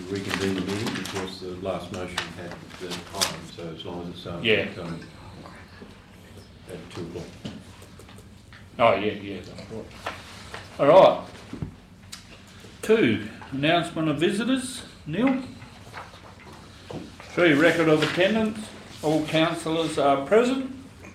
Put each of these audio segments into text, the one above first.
reconvene the meeting because the last motion had the time, so as long as it's at 2 o'clock. Oh, yeah, that's right. All right. 2, announcement of visitors. Neil. 3, record of attendance. All councillors are present.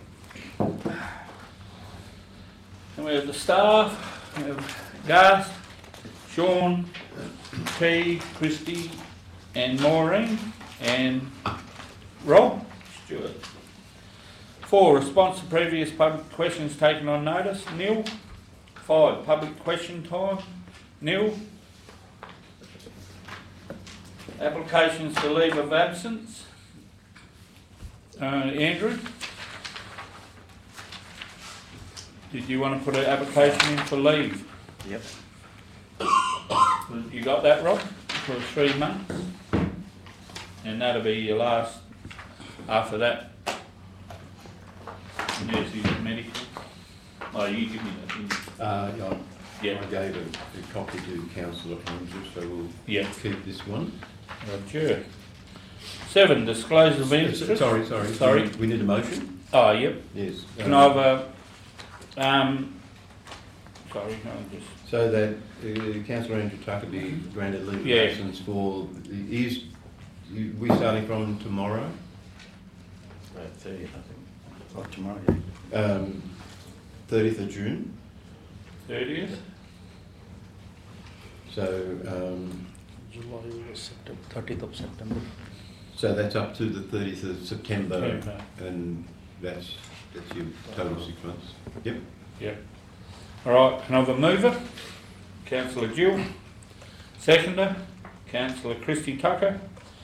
And we have the staff. We have Garth, Sean, T, Christy, and Maureen, and Rob Stewart. 4, response to previous public questions taken on notice. Neil. 5, public question time. Neil. Applications for leave of absence. Andrew. Did you want to put an application in for leave? Yep. You got that, Rob? For 3 months? And that'll be your last, after that. Yes, you got medical. Oh, you give me that, didn't you? Yeah. I gave a copy to Councillor Andrews, so we'll keep this one. Sure. 7, disclosure of interest. Sorry. We need a motion? Oh, yep. Yes. Can I have a... sorry, I'll just... So that Councillor Andrew Tucker be granted leave of absence for... we starting from tomorrow? 30th, I think. Not tomorrow, 30th of June. 30th? So... July was September, 30th of September. So that's up to the 30th of September, and that's your total 6 months. Yep. All right, can I have a mover? Councillor Gill. Seconder, Councillor Christy Tucker.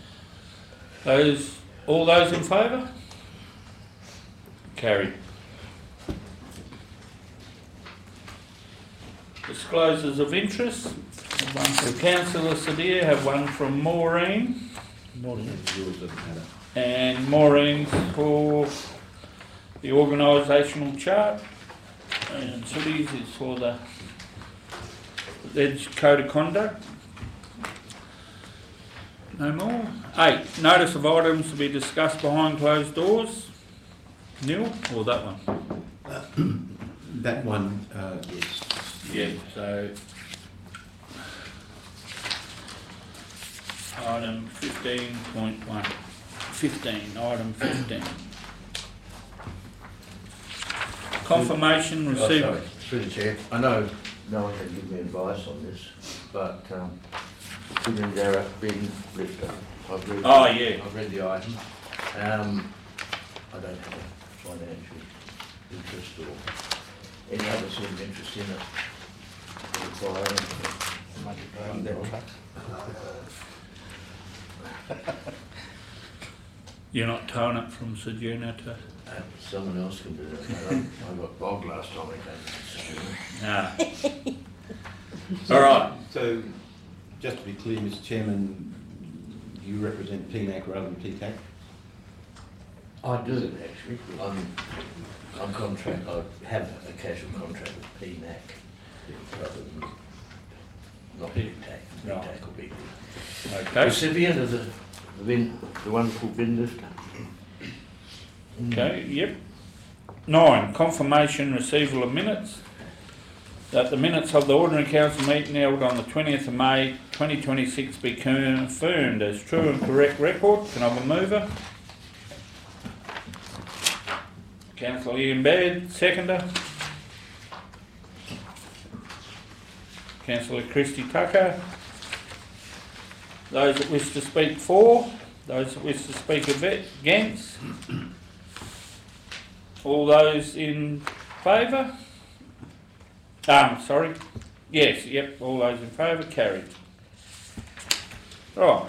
All those in favour? Carried. Disclosures of interest. Have one from Councillor Sadir, have one from Maureen. Yours doesn't matter. And Maureen's for the organisational chart. And Sudhi's is for the code of conduct. No more. 8, notice of items to be discussed behind closed doors. Neil, or that one? That one, yes. Yeah, so item 15.1. 15, item 15. Confirmation received. Sorry, through the chair. I know no one can give me advice on this, but Darragh being lifter. I've read the item. I don't have a financial interest or any other sort of interest in it. Requiring that truck. You're not towing it from Sejuna to... Someone else can do that. I got bogged last time I came to Sejuna. All right. So, just to be clear, Mr Chairman, you represent PNAC rather than PTAC? I do, actually. I'm contract. I have a casual contract with PNAC rather than not PTAC. PTAC will be the recipient of the wonderful bin lifter. Okay, yep. 9, confirmation receival of minutes. That the minutes of the ordinary council meeting held on the 20th of May 2026 be confirmed as true and correct record. Can I have a mover? Councillor Ian Baird, seconder. Councillor Christy Tucker. Those that wish to speak for, those that wish to speak against. All those in favour? Sorry. Yes, yep, all those in favour, carried. Right.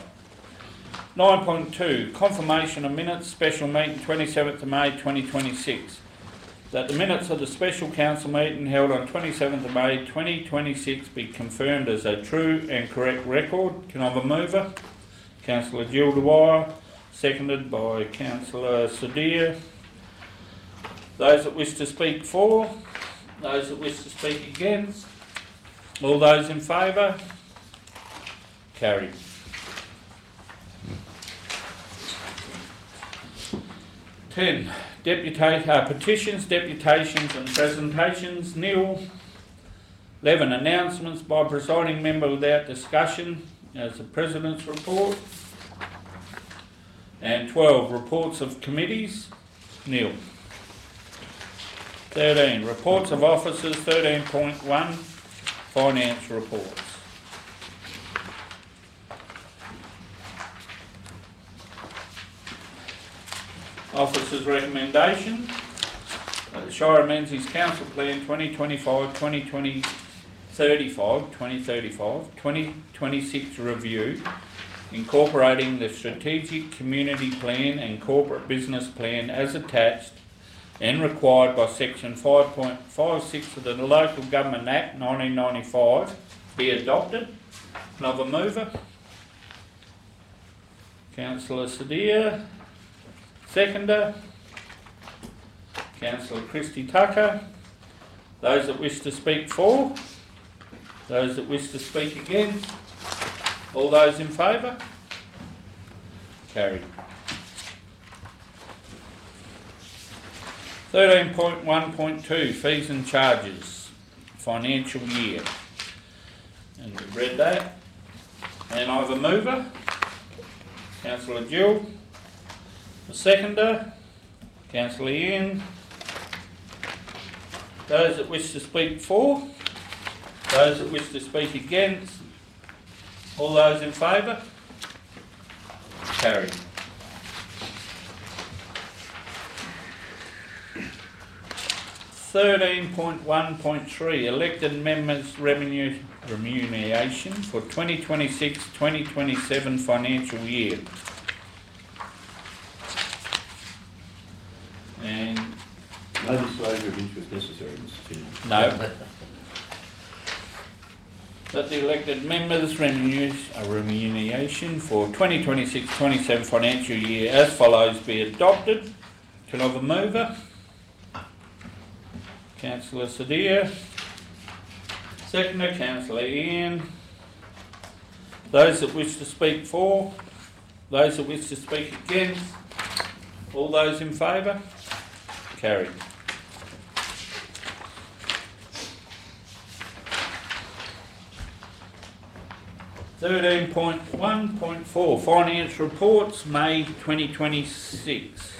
9.2, confirmation of minutes, special meeting 27th of May 2026. That the minutes of the special council meeting held on 27th of May 2026 be confirmed as a true and correct record. Can I have a mover? Councillor Jill Dwyer, seconded by Councillor Sadir. Those that wish to speak for, those that wish to speak against, all those in favour, carried. 10. Petitions, deputations and presentations, nil. 11. Announcements by presiding member without discussion as the President's report. And 12. Reports of committees, nil. 13. Reports of officers, 13.1. Finance reports. Officers' recommendation. The Shire of Menzies Council Plan 2025-2026 review, incorporating the Strategic Community Plan and Corporate Business Plan as attached and required by Section 5.56 of the Local Government Act 1995, be adopted. Can I have a mover? Councillor Sadia. Seconder. Councillor Christy Tucker. Those that wish to speak for. Those that wish to speak against. All those in favour? Carried. 13.1.2 Fees and Charges, financial year. And we've read that. And I have a mover, Councillor Gill. A seconder, Councillor Ian. Those that wish to speak for, those that wish to speak against, all those in favour? Carried. 13.1.3 Elected Members Remuneration for 2026-2027 financial year. And No disclosure of interest necessary, Mr. Chairman. no. That the elected members' remuneration for 2026-27 financial year as follows be adopted. Can I have a mover? Councillor Sadia. Seconder, Councillor Ian. Those that wish to speak for, those that wish to speak against, all those in favour? Carried. (13.1.4) Finance Reports, May 2026.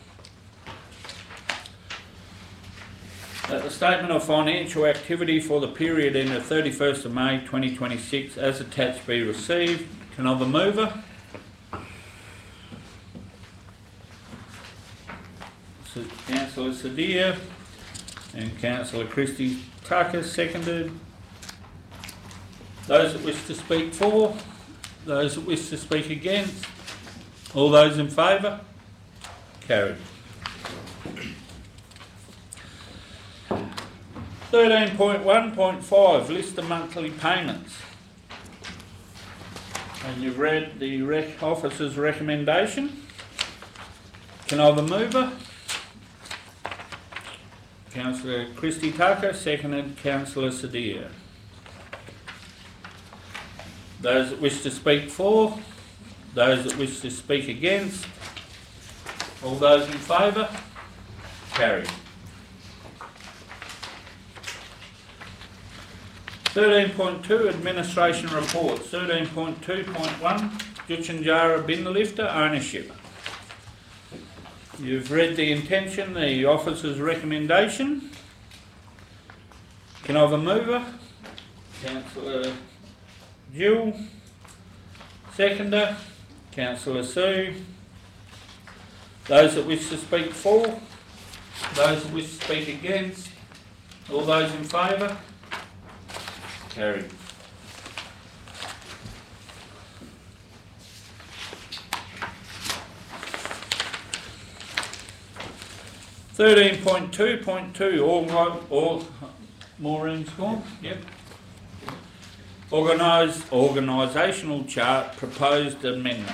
That the statement of financial activity for the period ended 31st of May 2026 as attached be received. Can I have a mover? Councillor Sadia and Councillor Christy Tucker seconded. Those that wish to speak for, those that wish to speak against, all those in favour? Carried. 13.1.5 List of monthly payments. And you've read the officer's recommendation. Can I have a mover? Councillor Christy Tucker, seconded Councillor Sadia. Those that wish to speak for, those that wish to speak against, all those in favour? Carried. 13.2 Administration Reports. 13.2.1 Jutchinjara Bin Lifter Ownership. You've read the intention, the officer's recommendation. Can I have a mover? Councillor Gill. Seconder, Councillor Sue. Those that wish to speak for, those that wish to speak against, all those in favour? Carried. (13.2.2) All Maureen's gone? Yep. Organisational chart proposed amendment.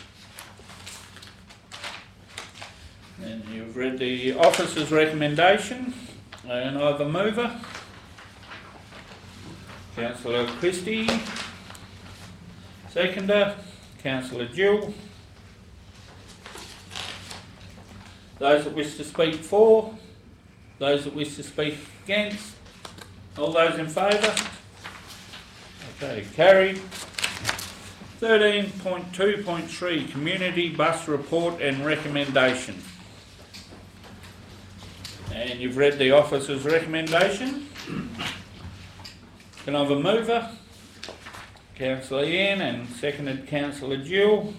And you've read the officer's recommendation, and I have a mover. Councillor Christie. Seconder, Councillor Gill. Those that wish to speak for? Those that wish to speak against? All those in favour? Okay, carried. 13.2.3 Community Bus Report and Recommendation. And you've read the officer's recommendation. Can I have a mover? Councillor Ian, and seconded Councillor Jill.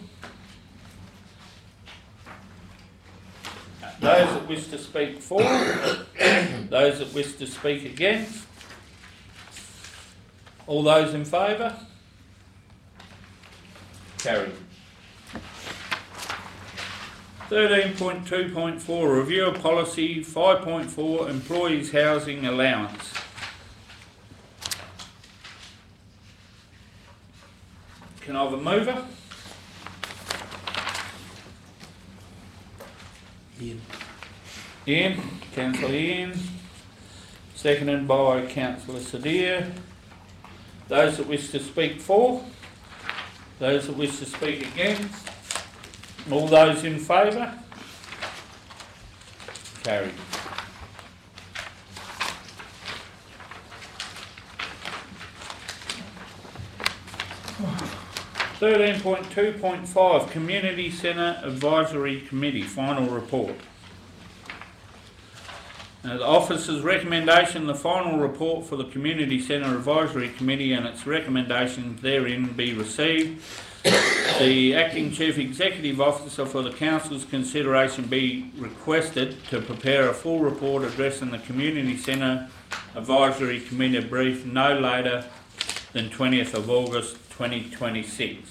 Those that wish to speak for? Those that wish to speak against? All those in favour? Carried. 13.2.4 Review of Policy 5.4 Employees Housing Allowance. Can I have a mover? Ian, Councillor Ian, seconded by Councillor Sadir. Those that wish to speak for? Those that wish to speak against? All those in favour? Carried. (13.2.5) Community Centre Advisory Committee Final Report. Now, the officer's recommendation, the final report for the Community Centre Advisory Committee and its recommendations therein be received. The Acting Chief Executive Officer for the Council's consideration be requested to prepare a full report addressing the Community Centre Advisory Committee brief no later than 20th of August 2026.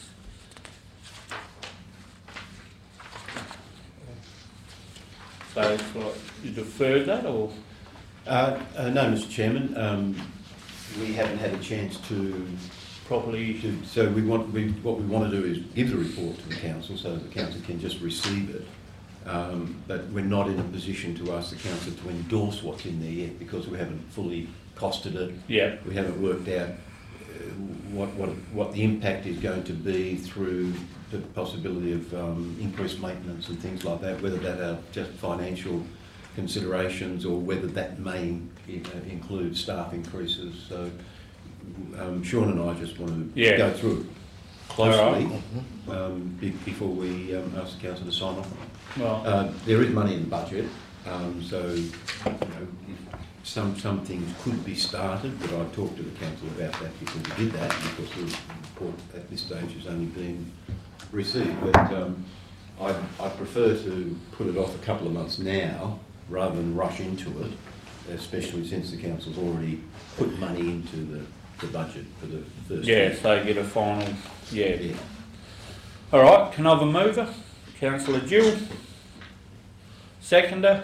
So it's like you deferred that, or? No, Mr. Chairman. We haven't had a chance to Properly. So what we want to do is give the report to the council so that the council can just receive it. But we're not in a position to ask the council to endorse what's in there yet because we haven't fully costed it. Yeah. We haven't worked out what the impact is going to be through the possibility of increased maintenance and things like that, whether that are just financial considerations or whether that may include staff increases. So Sean and I just want to go through it closely before we ask the council to sign off. Well, there is money in the budget, so some things could be started, but I talked to the council about that before we did that because the report at this stage has only been received. But I prefer to put it off a couple of months now rather than rush into it, especially since the council's already put money into the budget for the first year. yes, they get a final, yeah. All right, can I have a mover? Councillor Jill. Seconder.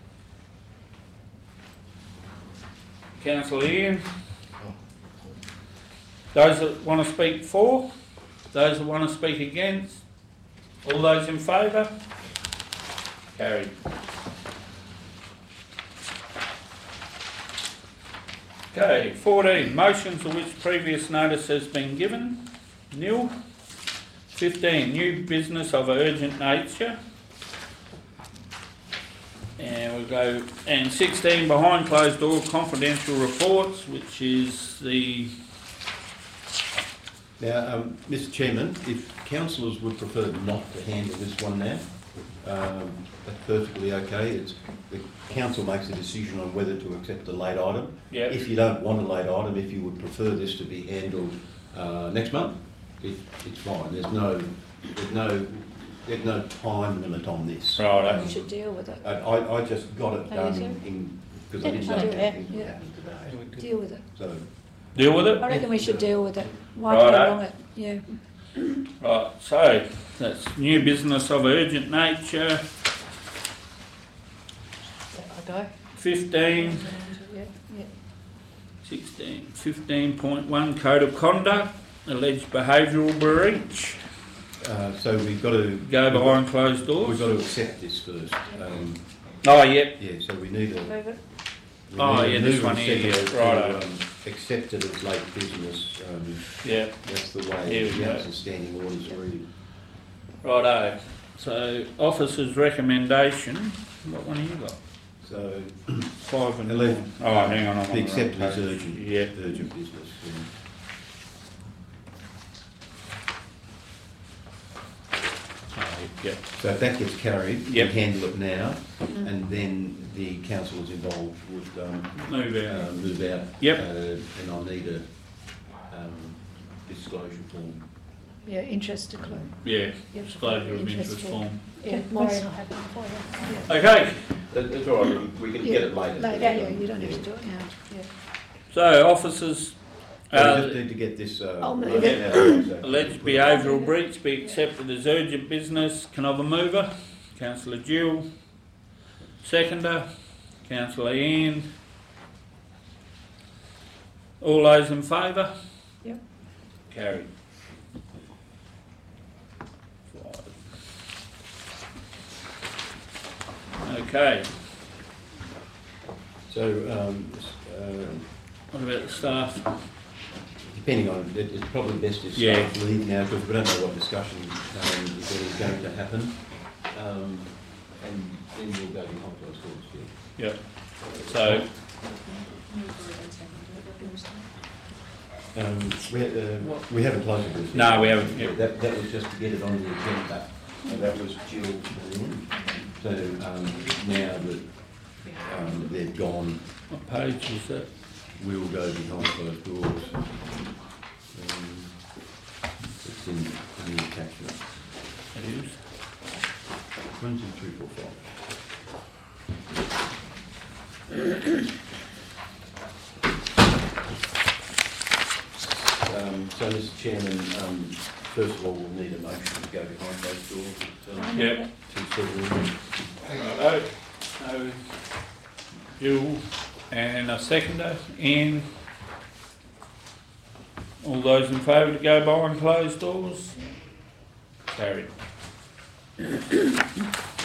Councillor Ian. Those that want to speak for? Those that want to speak against? All those in favour? Carried. Okay, 14. Motions for which previous notice has been given. Nil. 15. New business of urgent nature. And we'll go. And 16. Behind closed door confidential reports, which is the. Now, Mr. Chairman, if councillors would prefer not to handle this one now, that's perfectly okay. The council makes a decision on whether to accept a late item. Yep. If you don't want a late item, if you would prefer this to be handled next month, it's fine. There's no time limit on this. Right. We should deal with it. I just got it done because I didn't know anything would Yeah. happen today. Deal with it. So Deal with it? I reckon we should deal with it. Why Righto. prolong it? Yeah. Right, so that's new business of urgent nature. Okay. 15, Yeah. 16, 15.1 Code of Conduct, alleged behavioural breach. so we've got to Go behind closed We've doors. got to accept this first. Oh, yep. Yeah, so we need a. Move it. we Oh, need a yeah, this move one and here, second yeah, to, righto. accept it as late business. Yeah, That's the Here way we the go. council standing orders read. righto. So, officer's recommendation, what one have you got? So, 5 and 11. 4. Oh, hang on, I'm be on the accepted wrong as page. urgent, Yeah. urgent business. Yep. So if that gets carried, we Yep. handle it now, and then the councillors involved would Move out. move out. Yep. And I'll need a disclosure form. Yeah, interest declare. Yeah, Yep. disclosure of interest Interest form. Yeah, Maureen will have one for you. Okay, That's all right, we can get it later. Yeah, you don't have to do it now, yeah. so officers, We just need to get this. I'll move motion it. out of the way, so- alleged behavioural breach be accepted as urgent business. Can I have a mover? Councillor Gill. Seconder, Councillor Ian. All those in favour? Yep. Carried. 5. Okay, So, what about the staff? depending on, it's probably best if Yeah. staff leave now, because we don't know what discussion is going to happen. And then we'll go behind closed doors, yeah. Yep. So, We haven't closed the business. No, we haven't, yep. That was just to get it on the agenda, and that was Jill and Ian. So, now that, they've gone, what page is that? we will go behind closed doors. It's in the attachment. It is. 1, 2, 3, 4, 5. So, Mr. Chairman, first of all, we'll need a motion to go behind those doors. Yep. Righto. So, Jill and a seconder. Ian. All those in favour to go behind closed doors? Carried.